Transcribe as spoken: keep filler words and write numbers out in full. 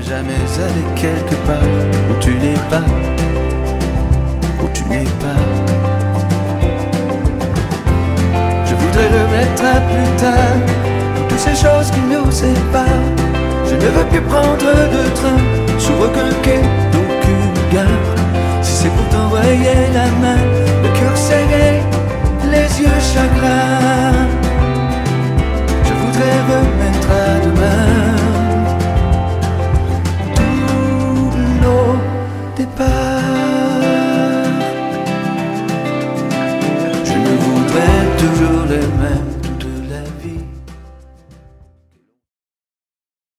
jamais aller quelque part où tu n'es pas, où tu n'es pas. Je voudrais remettre à plus tard toutes ces choses qui nous séparent. Je ne veux plus prendre de train sur aucun quai d'aucune gare. Si c'est pour t'envoyer la main, le cœur serré, les yeux chagrins.